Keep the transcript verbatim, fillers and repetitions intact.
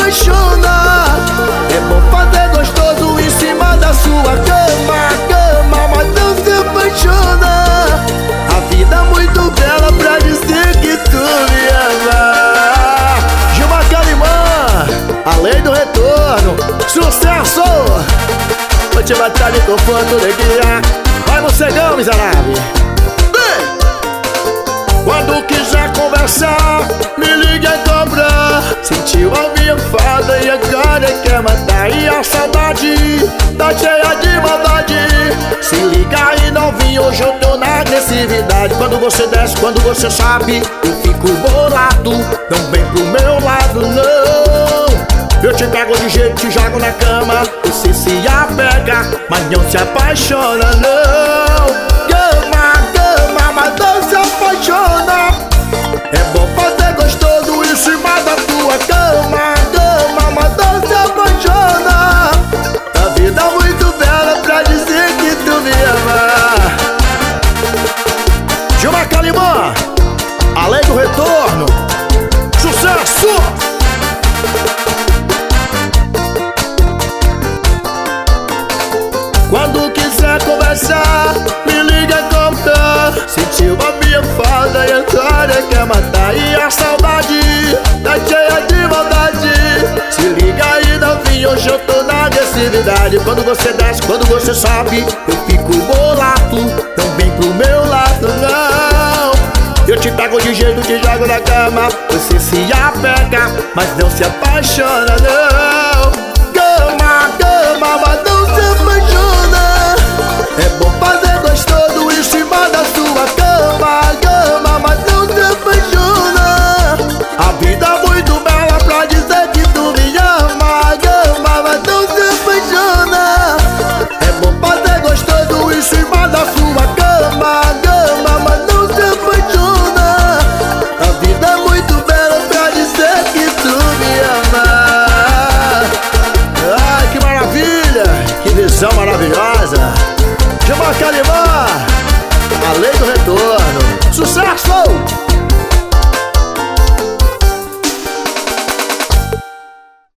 apaixona. É bom fazer gostoso em cima da sua cama, cama, mas não se apaixona. A vida é muito bela pra dizer que tu me ama. Gilmar Calimã, a lei do retorno, sucesso! Vou te matar de conforto, neguinha. Vai no cegão, miserável. Quando quiser conversar, me liga e cobra. Sentiu a minha fada e agora quer matar. E a saudade tá cheia de maldade. Se liga aí, novinho, hoje eu tô na agressividade. Quando você desce, quando você sabe, eu fico bolado. Não vem pro meu lado, não. Eu te pego de jeito, te jogo na cama. Você se apega, mas não se apaixona, não. Cama, cama, mas não se apaixona. É bom fazer gostoso em cima da tua cama, cama, mas não se apaixona. A vida é muito bela pra dizer que tu me ama. Gilmar Calimã, a lei do retorno, sucesso! Quando quiser conversar, me liga e conta. Sentiu a minha falta e agora quer matar. E a saudade tá cheia de maldade. Se liga aí, novinho, hoje eu tô na agressividade. Quando você desce, quando você sobe, eu fico bolado. Não vem pro meu lado, não. Eu te pego de jeito, te jogo na cama. Você se apega, mas não se apaixona, não. Cama, cama, mas não se apaixona. É bom fazer gostoso em cima da sua cama, cama, mas não se apaixona. A vida é muito bela pra dizer que tu me ama, cama, mas não se apaixona. É bom fazer gostoso em cima da sua cama, cama, mas não se apaixona. A vida é muito bela pra dizer que tu me ama. Ai, que maravilha, que visão maravilhosa. Gilmar Calimã, a lei do retorno, sucesso!